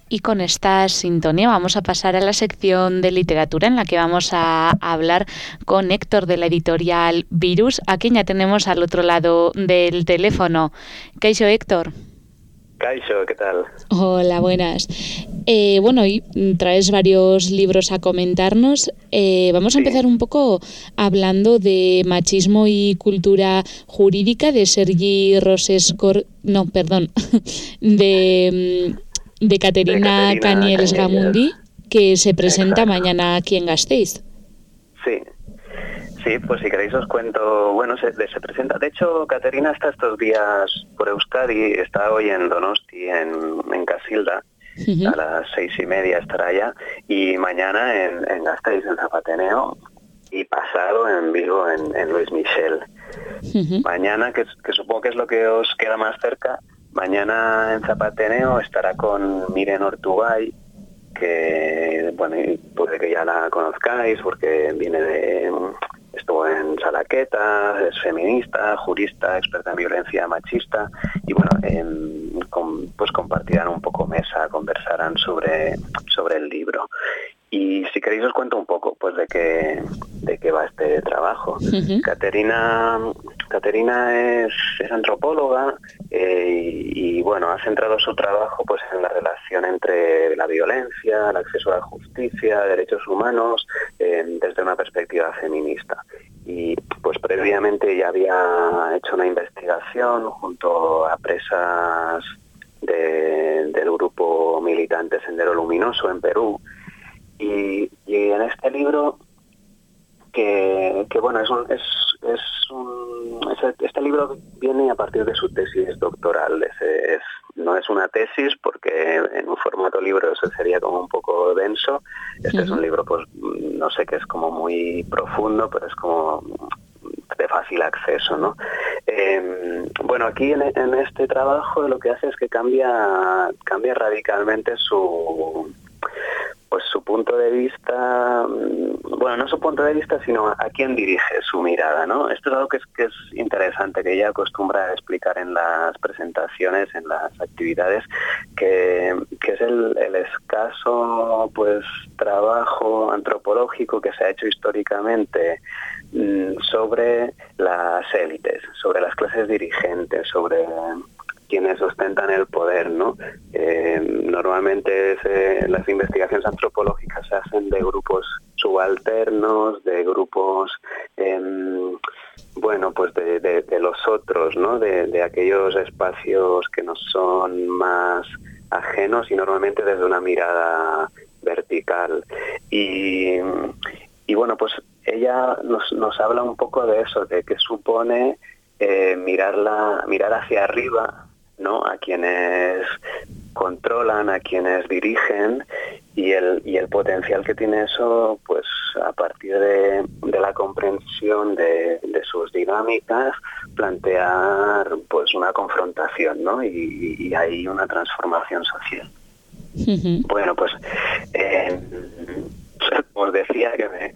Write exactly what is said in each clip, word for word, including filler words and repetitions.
Y con esta sintonía vamos a pasar a la sección de literatura en la que vamos a hablar con Héctor de la editorial Virus, a quien ya tenemos al otro lado del teléfono. Kaixo, Héctor. Kaixo, ¿qué tal? Hola, buenas. Eh, bueno, hoy traes varios libros a comentarnos. Eh, vamos a Sí. empezar un poco hablando de machismo y cultura jurídica de Sergi Rosescor... No, perdón. de... de Caterina Caniells Gamundi, que se presenta Exacto. mañana aquí en Gasteiz. Sí, sí, pues si queréis os cuento, bueno, se, se presenta, de hecho Caterina está estos días por Euskadi, está hoy en Donosti, en, en Casilda, uh-huh. a las seis y media estará allá, y mañana en, en Gasteiz, en Zapateneo, y pasado en Vigo, en, en Luis Michel. Uh-huh. Mañana, que, que supongo que es lo que os queda más cerca, mañana en Zapateneo estará con Miren Ortubay, que bueno, puede que ya la conozcáis porque viene de... estuvo en Salaqueta, es feminista, jurista, experta en violencia machista y bueno, eh, con, pues compartirán un poco mesa, conversarán sobre, sobre el libro. Y si queréis os cuento un poco pues de qué de qué va este trabajo. Uh-huh. Caterina Caterina es, es antropóloga eh, y, y bueno, ha centrado su trabajo pues en la relación entre la violencia, el acceso a la justicia, derechos humanos, eh, desde una perspectiva feminista. Y pues previamente ya había hecho una investigación junto a presas de, del grupo militante Sendero Luminoso en Perú. Y, y en este libro, que, que bueno, es un, es, es un, es, este libro viene a partir de su tesis doctoral. Es, es, no es una tesis porque en un formato libro eso sería como un poco denso. Este uh-huh. es un libro, pues no sé, que es como muy profundo, pero es como de fácil acceso, ¿no? Eh, bueno, aquí en, en este trabajo lo que hace es que cambia, cambia radicalmente su... pues su punto de vista, bueno, no su punto de vista, sino a, a quién dirige su mirada, ¿no? Esto es algo que es, que es interesante, que ella acostumbra a explicar en las presentaciones, en las actividades, que, que es el, el escaso, pues, trabajo antropológico que se ha hecho históricamente mmm, sobre las élites, sobre las clases dirigentes, sobre quienes ostentan el poder, ¿no? Eh, normalmente se, las investigaciones antropológicas se hacen de grupos subalternos, de grupos, eh, bueno, pues de, de, de los otros, ¿no? De, de aquellos espacios que nos son más ajenos y normalmente desde una mirada vertical. Y, y bueno, pues ella nos, nos habla un poco de eso, de qué supone eh, mirarla, mirar hacia arriba, ¿no? A quienes controlan, a quienes dirigen y el y el potencial que tiene eso, pues a partir de, de la comprensión de, de sus dinámicas, plantear pues una confrontación, ¿no? Y, y hay una transformación social. Uh-huh. Bueno, pues eh, os decía que me,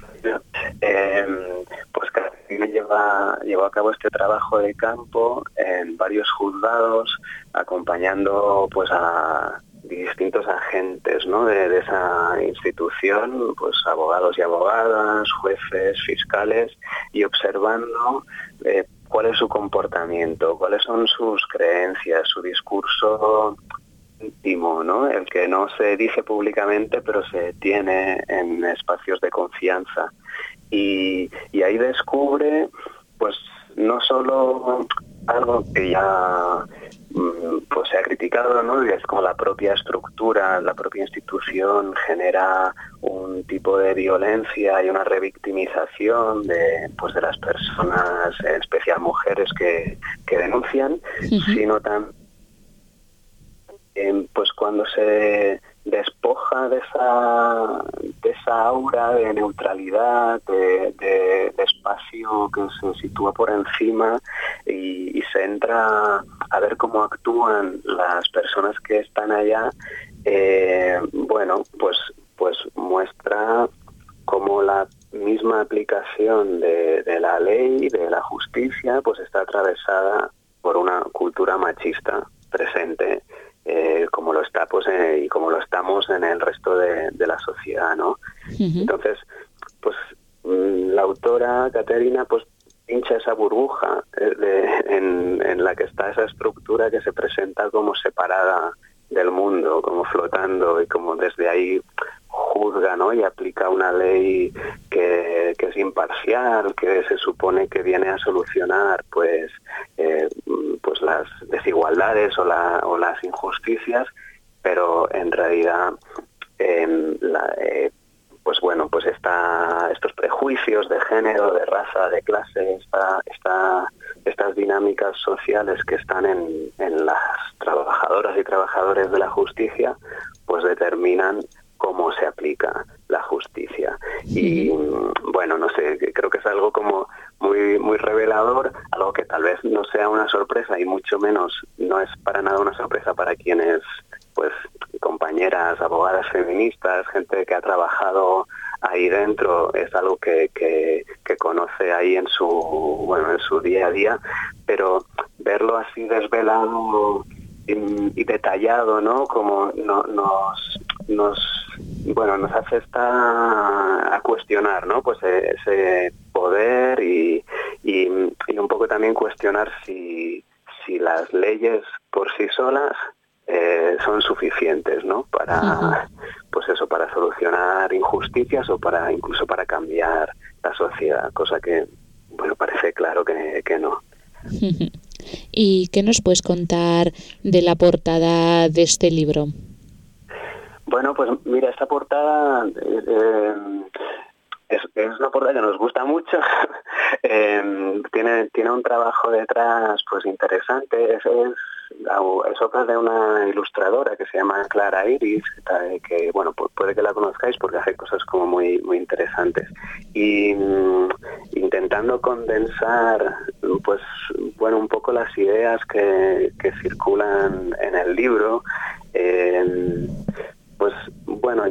eh, pues Caterina lleva llevó a cabo este trabajo de campo en varios juzgados, acompañando pues a distintos agentes, ¿no? de, de esa institución, pues abogados y abogadas, jueces, fiscales, y observando eh, cuál es su comportamiento, cuáles son sus creencias, su discurso íntimo, ¿no? El que no se dice públicamente, pero se tiene en espacios de confianza. Y, y ahí descubre, pues, no solo algo que ya pues se ha criticado, ¿no? Es como la propia estructura, la propia institución genera un tipo de violencia y una revictimización de, pues, de las personas, en especial mujeres que, que denuncian, uh-huh. sino también Eh, pues cuando se despoja de esa de esa aura de neutralidad, de, de, de espacio que se sitúa por encima y, y se entra a ver cómo actúan las personas que están allá, eh, bueno, pues pues muestra cómo la misma aplicación de, de la ley, de la justicia, pues está atravesada por una cultura machista presente. Eh, como lo está pues eh, y como lo estamos en el resto de, de la sociedad, ¿no? Uh-huh. Entonces, pues la autora Caterina pues pincha esa burbuja de, en, en la que está esa estructura que se presenta como separada del mundo, como flotando, y como desde ahí juzga, ¿no? Y aplica una ley que, que es imparcial, que se supone que viene a solucionar pues eh, pues las desigualdades o, la, o las injusticias, pero en realidad eh, la, eh, pues bueno, pues está estos prejuicios de género, de raza, de clase, esta, esta, estas dinámicas sociales que están en, en las trabajadoras y trabajadores de la justicia, pues determinan cómo se aplica la justicia. Y bueno, no sé, creo que es algo como muy muy revelador, algo que tal vez no sea una sorpresa, y mucho menos no es para nada una sorpresa para quienes, pues, compañeras, abogadas feministas, gente que ha trabajado ahí dentro, es algo que, que, que conoce ahí en su, bueno, en su día a día, pero verlo así desvelado y, y detallado, ¿no? Como no, nos, nos, bueno, nos hace estar a cuestionar, ¿no? Pues ese poder y, y, y un poco también cuestionar si, si las leyes por sí solas Eh, son suficientes, ¿no? Para, uh-huh. pues eso, para solucionar injusticias o para incluso para cambiar la sociedad, cosa que, bueno, parece claro que, que no. Uh-huh. ¿Y qué nos puedes contar de la portada de este libro? Bueno, pues mira, esta portada eh, eh, es, es una portada que nos gusta mucho. eh, tiene tiene un trabajo detrás pues interesante. Es, es es obra de una ilustradora que se llama Clara Iris, que bueno, puede que la conozcáis porque hace cosas como muy muy interesantes, y mm, intentando condensar pues bueno un poco las ideas que, que circulan en el libro, eh, pues bueno,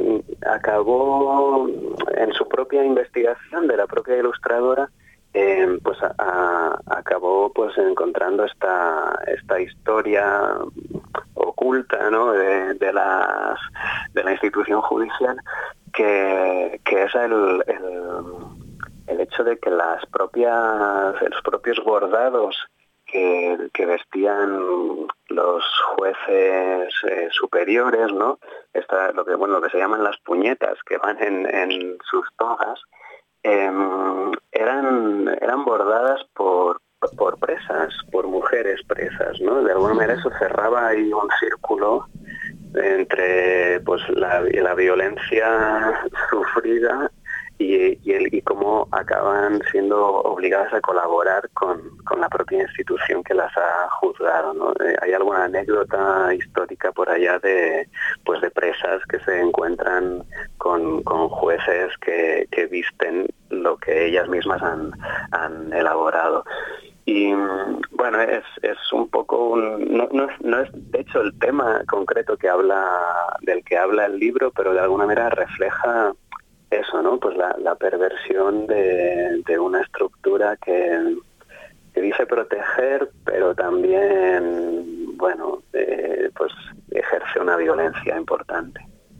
acabó en su propia investigación de la propia ilustradora. Eh, pues a, a, acabó pues encontrando esta esta historia oculta, ¿no? de, de las de la institución judicial, que, que es el, el el hecho de que las propias los propios bordados que, que vestían los jueces eh, superiores, ¿no? Esta, lo que bueno lo que se llaman las puñetas que van en, en sus togas, Eh, eran eran bordadas por por presas, por mujeres presas, ¿no? De alguna manera eso cerraba ahí un círculo entre pues la, la violencia sufrida y, y, el, y cómo acaban siendo obligadas a colaborar con, con la propia institución que las ha juzgado, ¿no? Eh, hay alguna anécdota histórica por allá de pues de presas que se encuentran con, con jueces que, que visten lo que ellas mismas han, han elaborado. Y bueno, es, es un poco un, no, no, es, no es de hecho el tema concreto que habla del que habla el libro, pero de alguna manera refleja eso, ¿no? Pues la, la perversión de, de una estructura que, que dice proteger, pero también, bueno, eh, pues ejerce una violencia importante.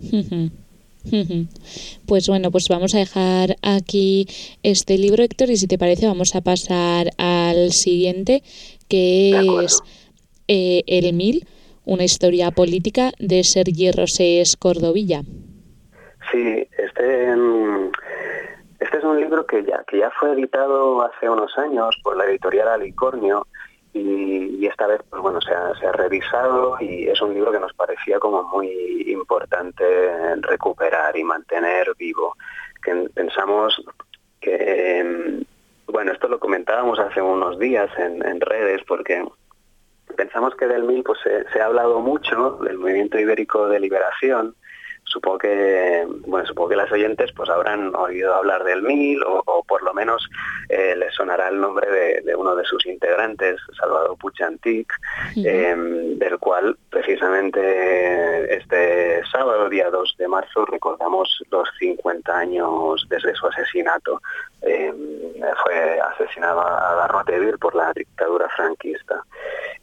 Pues bueno, pues vamos a dejar aquí este libro, Héctor, y si te parece vamos a pasar al siguiente, que es eh, El Mil, una historia política, de Sergi Rosés Cordovilla. Sí, este este es un libro que ya que ya fue editado hace unos años por la editorial Alicornio, y, y esta vez pues bueno se ha, se ha revisado, y es un libro que nos parecía como muy importante recuperar y mantener vivo. Que pensamos que, bueno, esto lo comentábamos hace unos días en, en redes, porque pensamos que del Mil pues se, se ha hablado mucho del movimiento ibérico de liberación. Supongo que, bueno, supongo que las oyentes pues habrán oído hablar del Mil, o, o por lo menos eh, les sonará el nombre de, de uno de sus integrantes, Salvador Puig i Antich, uh-huh. eh, del cual precisamente este sábado, día dos de marzo, recordamos los cincuenta años desde su asesinato. Eh, fue asesinado a garrote vil por la dictadura franquista.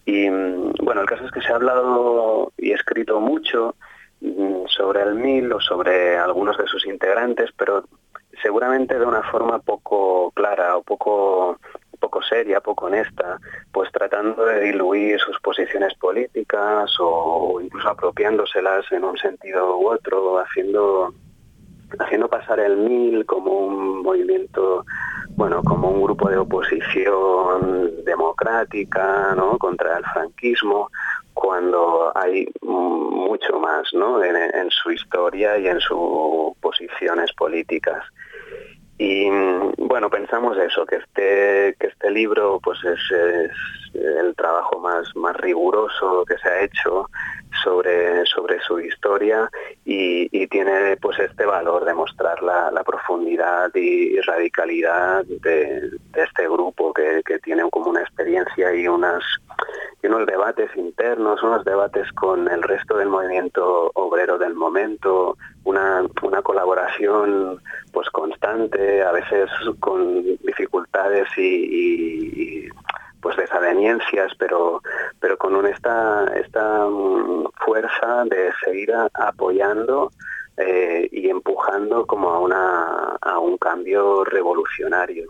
Y bueno, el caso es que se ha hablado y escrito mucho sobre el MIL o sobre algunos de sus integrantes, pero seguramente de una forma poco clara o poco poco seria, poco honesta, pues tratando de diluir sus posiciones políticas o incluso apropiándoselas en un sentido u otro, haciendo haciendo pasar el MIL como un movimiento, bueno, como un grupo de oposición democrática, ¿no?, contra el franquismo, cuando hay mucho más, ¿no?, en, en su historia y en sus posiciones políticas. Y bueno, pensamos eso, que este que este libro pues es, es el trabajo más, más riguroso que se ha hecho sobre, sobre su historia y, y tiene pues este valor de mostrar la, la profundidad y radicalidad de, de este grupo que, que tiene como una experiencia y unas y unos debates internos, unos debates con el resto del movimiento obrero del momento, una, una colaboración pues constante, a veces con dificultades y, y, y pues desavenencias, pero pero con una, esta esta fuerza de seguir a, apoyando eh, y empujando como a una a un cambio revolucionario.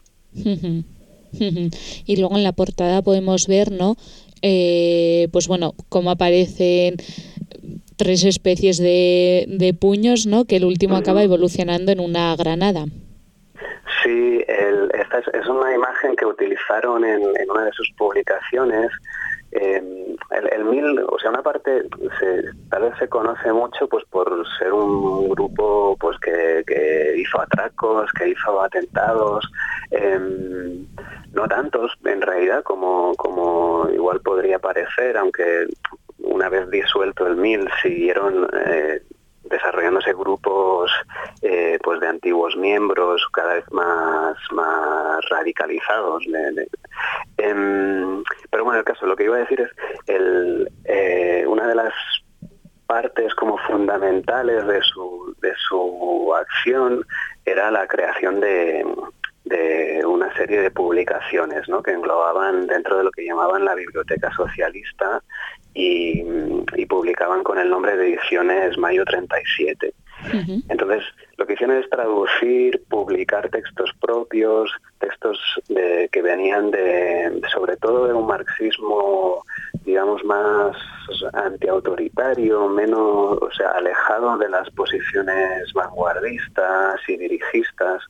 Y luego en la portada podemos ver, ¿no?, eh, pues bueno, cómo aparecen tres especies de, de puños, ¿no?, que el último uh-huh. acaba evolucionando en una granada. Sí, el, esta es, es una imagen que utilizaron en, en una de sus publicaciones. Eh, el, el MIL, o sea, una parte se, tal vez se conoce mucho pues por ser un grupo pues que, que hizo atracos, que hizo atentados, eh, no tantos en realidad como, como igual podría parecer, aunque una vez disuelto el MIL siguieron eh, desarrollándose grupos eh, pues de antiguos miembros cada vez más más radicalizados. De, de, eh, pero bueno, el caso, lo que iba a decir es el eh, una de las partes como fundamentales de su de su acción era la creación de de una serie de publicaciones, ¿no?, que englobaban dentro de lo que llamaban la biblioteca socialista y, y publicaban con el nombre de Ediciones Mayo treinta y siete. Uh-huh. Entonces, lo que hicieron es traducir, publicar textos propios, textos de, que venían de, sobre todo de un marxismo, digamos, más antiautoritario, menos, o sea, alejado de las posiciones vanguardistas y dirigistas.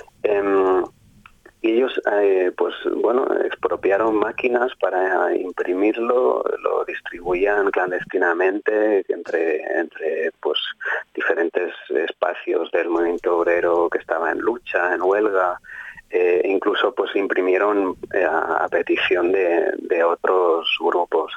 Eh, y ellos, eh, pues bueno, expropiaron máquinas para imprimirlo, lo distribuían clandestinamente entre, entre pues diferentes espacios del movimiento obrero que estaba en lucha, en huelga. Eh, incluso pues imprimieron eh, a, a petición de, de otros grupos.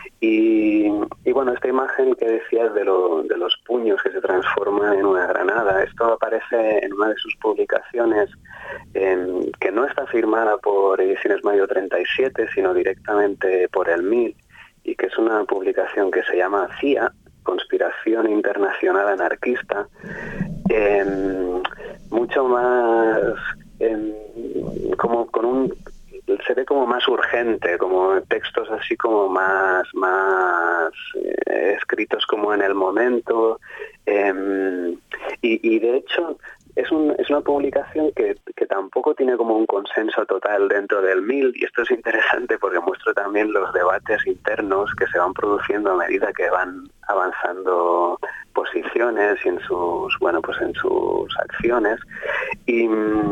Y, y bueno, esta imagen que decías de, lo, de los puños que se transforman en una granada, esto aparece en una de sus publicaciones eh, que no está firmada por Ediciones Mayo treinta y siete, sino directamente por el MIL, y que es una publicación que se llama C I A, Conspiración Internacional Anarquista, eh, mucho más... Eh, como con un se ve como más urgente, como textos así como más más eh, escritos como en el momento, eh, y, y de hecho es, un, es una publicación que, que tampoco tiene como un consenso total dentro del MIL, y esto es interesante porque muestra también los debates internos que se van produciendo a medida que van avanzando posiciones y en sus bueno pues en sus acciones. Y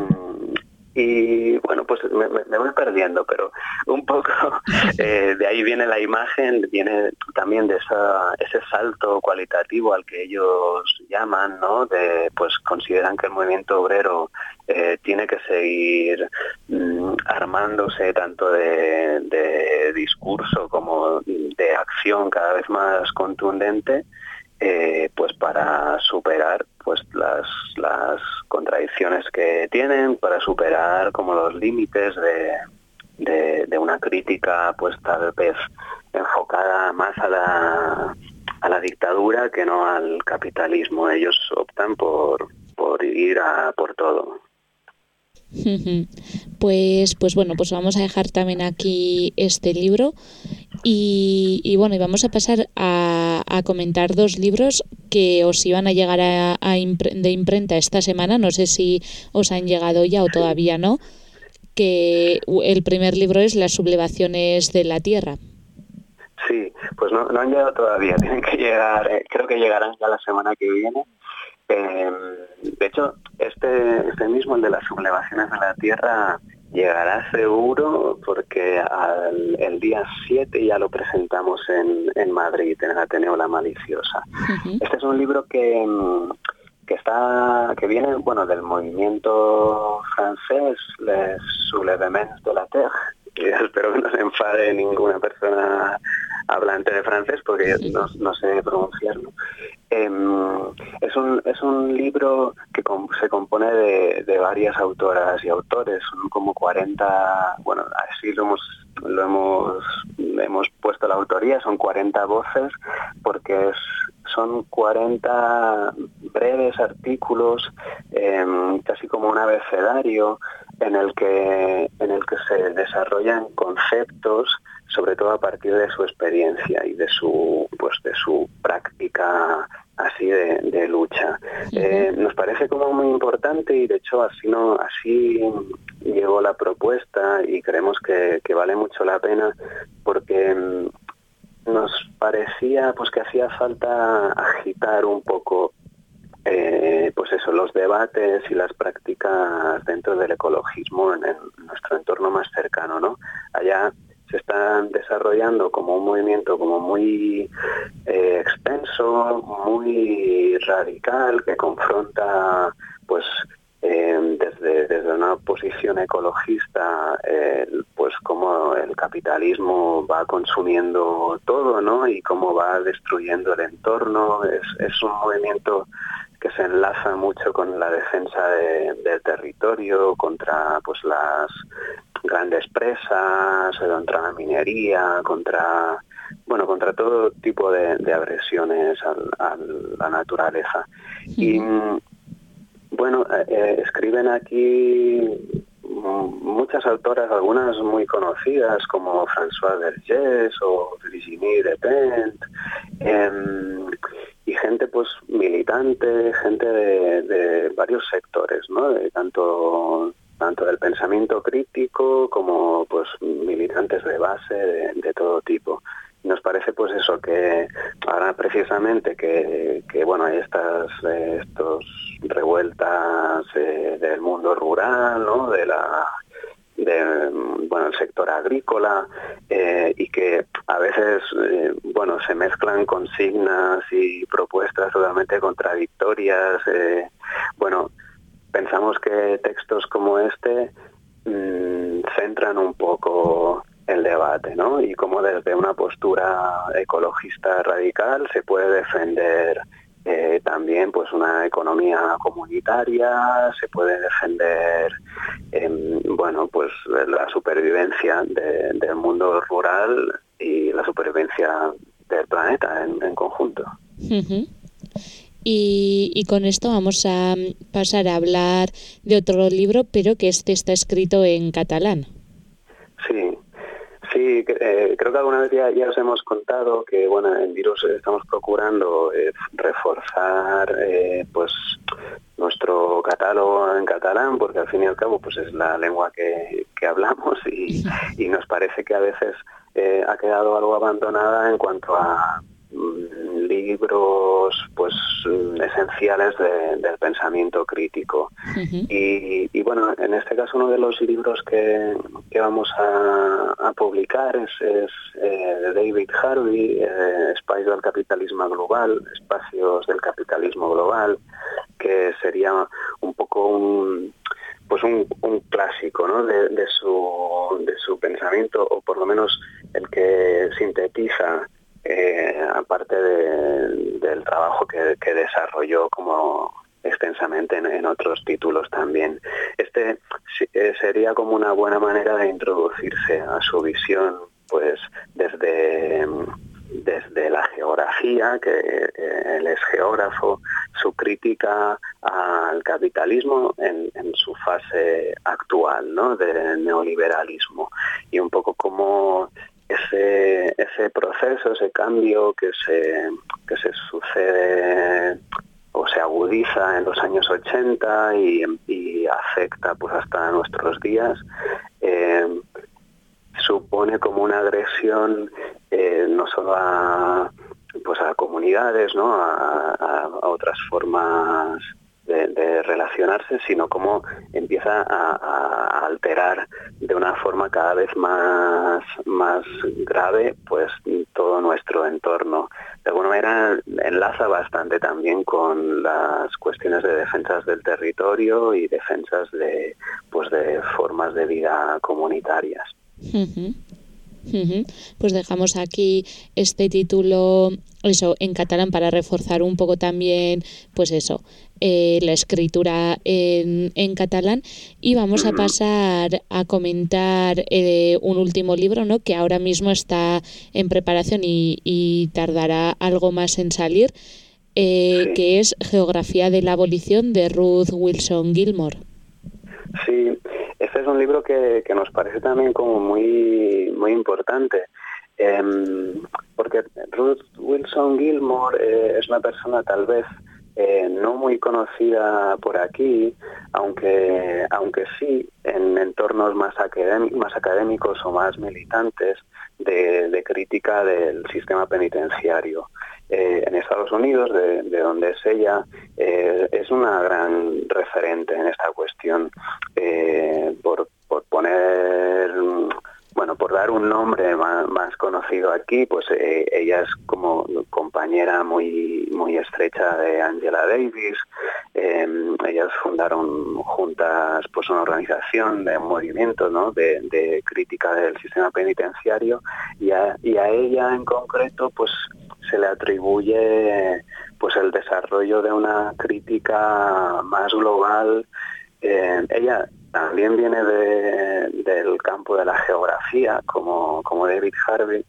Y bueno, pues me, me voy perdiendo, pero un poco eh, de ahí viene la imagen, viene también de esa, ese salto cualitativo al que ellos llaman, ¿no? De, pues consideran que el movimiento obrero eh, tiene que seguir mm, armándose tanto de, de discurso como de acción cada vez más contundente. Eh, pues para superar pues las las contradicciones que tienen, para superar como los límites de, de, de una crítica pues tal vez enfocada más a la a la dictadura que no al capitalismo. Ellos optan por por ir a por todo. Pues pues bueno, pues vamos a dejar también aquí este libro. Y, y bueno, y vamos a pasar a, a comentar dos libros que os iban a llegar a, a impre, de imprenta esta semana, no sé si os han llegado ya o todavía no, que el primer libro es Las sublevaciones de la Tierra. Sí, pues no, no han llegado todavía, tienen que llegar, eh, creo que llegarán ya la semana que viene. Eh, de hecho, este, este mismo, el de Las sublevaciones de la Tierra, llegará seguro porque al, el día siete ya lo presentamos en, en Madrid, en el Ateneo La Maliciosa. Uh-huh. Este es un libro que, que está que viene bueno del movimiento francés, Les Soulèvements de la Terre, y espero que no se enfade ninguna persona hablante de francés porque no, no sé pronunciarlo. Eh, es un es un libro que com- se compone de, de varias autoras y autores, son como cuarenta, bueno, así lo hemos lo hemos hemos puesto la autoría, son cuarenta voces porque es son cuarenta breves artículos, eh, casi como un abecedario en el que en el que se desarrollan conceptos, sobre todo a partir de su experiencia y de su pues de su práctica así de, de lucha. Uh-huh. Eh, nos parece como muy importante y de hecho así no así llegó la propuesta y creemos que, que vale mucho la pena porque nos parecía pues que hacía falta agitar un poco eh, pues eso, los debates y las prácticas dentro del ecologismo en, en nuestro entorno más cercano, ¿no? Allá se están desarrollando como un movimiento como muy eh, extenso, muy radical, que confronta pues eh, desde, desde una posición ecologista eh, pues cómo el capitalismo va consumiendo todo, ¿no? Y cómo va destruyendo el entorno. Es, es un movimiento que se enlaza mucho con la defensa de, del territorio, contra pues las grandes presas, contra la minería, contra bueno contra todo tipo de, de agresiones al, a la naturaleza. Y bueno, eh, escriben aquí muchas autoras, algunas muy conocidas como Françoise Vergés o Virginie Despentes, eh, y gente pues militante, gente de, de varios sectores, ¿no? De tanto tanto del pensamiento crítico como pues militantes de base de, de todo tipo. Nos parece pues eso que ahora precisamente que, que bueno hay estas eh, estos revueltas eh, del mundo rural, ¿no? De la de bueno el sector agrícola eh, y que a veces eh, bueno se mezclan consignas y propuestas totalmente contradictorias. Eh, bueno pensamos que textos como este mmm, centran un poco el debate, ¿no? Y cómo desde una postura ecologista radical se puede defender eh, también pues una economía comunitaria, se puede defender eh, bueno pues la supervivencia de, del mundo rural y la supervivencia del planeta en, en conjunto. Uh-huh. Y, y con esto vamos a pasar a hablar de otro libro, pero que este está escrito en catalán. Sí. Sí, eh, creo que alguna vez ya, ya os hemos contado que, bueno, en Virus estamos procurando eh, reforzar eh, pues nuestro catálogo en catalán, porque al fin y al cabo pues es la lengua que, que hablamos y, y nos parece que a veces eh, ha quedado algo abandonada en cuanto a mm, libros pues esenciales de, del pensamiento crítico. Uh-huh. y, y bueno, en este caso uno de los libros que, que vamos a, a publicar es, es eh, de David Harvey, eh, Espais del capitalisme global, Espacios del capitalismo global, que sería un poco un pues un, un clásico, ¿no? de, de su de su pensamiento, o por lo menos el que sintetiza Eh, aparte de, del trabajo que, que desarrolló como extensamente en, en otros títulos también. Este eh, sería como una buena manera de introducirse a su visión, pues desde, desde la geografía, que eh, él es geógrafo, su crítica al capitalismo en, en su fase actual, ¿no? De neoliberalismo, y un poco como ese, ese proceso, ese cambio que se, que se sucede o se agudiza en los años ochenta y, y afecta pues hasta nuestros días, eh, supone como una agresión eh, no solo a, pues a comunidades, ¿no? a, a, a otras formas de, de relacionarse, sino como empieza a, a alterar de una forma cada vez más, más grave pues todo nuestro entorno. De alguna manera enlaza bastante también con las cuestiones de defensas del territorio y defensas de, pues de formas de vida comunitarias. Uh-huh. Uh-huh. Pues dejamos aquí este título, eso, en catalán, para reforzar un poco también, pues eso, eh, la escritura en, en catalán, y vamos a pasar a comentar eh, un último libro, ¿no?, que ahora mismo está en preparación y, y tardará algo más en salir, eh, sí. que es Geografía de la Abolición, de Ruth Wilson Gilmore. Sí, este es un libro que, que nos parece también como muy, muy importante, eh, porque Ruth Wilson Gilmore eh, es una persona tal vez eh, no muy conocida por aquí, aunque, aunque sí en entornos más, académic, más académicos o más militantes de, de crítica del sistema penitenciario. Eh, en Estados Unidos, de, de donde es ella, eh, es una gran referente en esta cuestión. Eh, por, por poner, bueno, por dar un nombre más, más conocido aquí, pues eh, ella es como compañera muy, muy estrecha de Angela Davis. Eh, ellas fundaron juntas pues una organización de movimiento, ¿no?, de, de crítica del sistema penitenciario, y a, y a ella en concreto pues se le atribuye pues el desarrollo de una crítica más global. Eh, ella también viene de, del campo de la geografía, como, como David Harvey,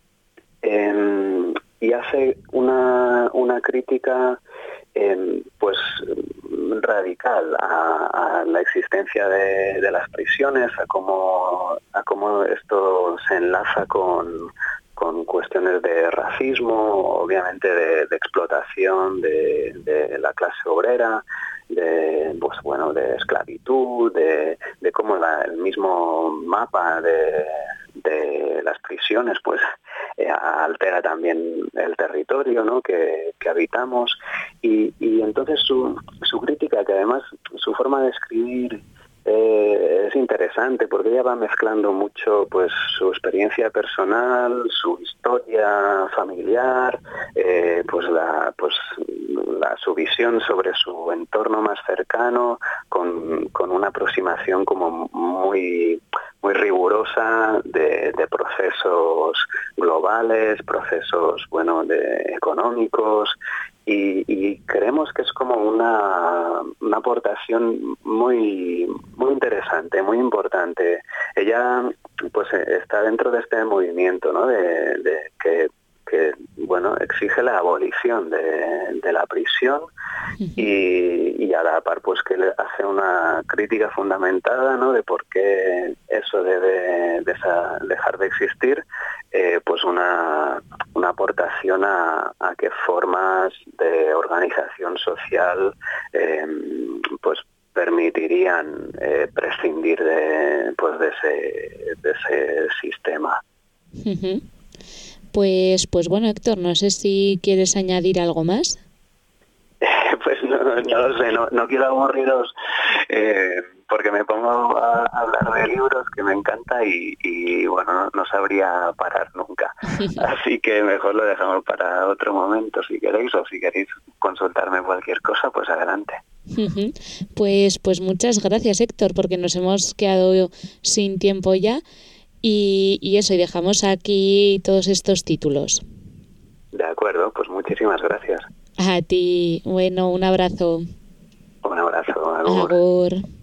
eh, y hace una, una crítica eh, pues radical a, a la existencia de, de las prisiones, a cómo, a cómo esto se enlaza con con cuestiones de racismo, obviamente de, de explotación de, de la clase obrera, de pues bueno de esclavitud, de, de cómo la, el mismo mapa de, de las prisiones pues eh, altera también el territorio, ¿no?, que, que habitamos, y, y entonces su, su crítica, que además su forma de escribir Eh, es interesante porque ella va mezclando mucho pues su experiencia personal, su historia familiar, eh, pues la pues la su visión sobre su entorno más cercano, con, con una aproximación como muy muy rigurosa de, de procesos globales, procesos bueno de económicos. Y, y creemos que es como una, una aportación muy muy interesante, muy importante. Ella pues está dentro de este movimiento, ¿no?, de, de que, que bueno exige la abolición de, de la prisión, y, y a la par pues que le hace una crítica fundamentada, ¿no?, de por qué eso debe de esa, dejar de existir. Eh, pues una, una aportación a, a qué formas de organización social eh, pues permitirían eh, prescindir de pues de ese, de ese sistema. Uh-huh. Pues, pues bueno, Héctor, no sé si quieres añadir algo más. Pues no, no lo sé, no, no quiero aburriros eh, porque me pongo a hablar de libros que me encanta y, y bueno, no, no sabría parar nunca. Así que mejor lo dejamos para otro momento si queréis, o si queréis consultarme cualquier cosa, pues adelante. Uh-huh. Pues, pues muchas gracias, Héctor, porque nos hemos quedado sin tiempo ya, y, y eso, y dejamos aquí todos estos títulos. De acuerdo, pues muchísimas gracias. A ti, bueno, un abrazo. Un abrazo, agur. Agur.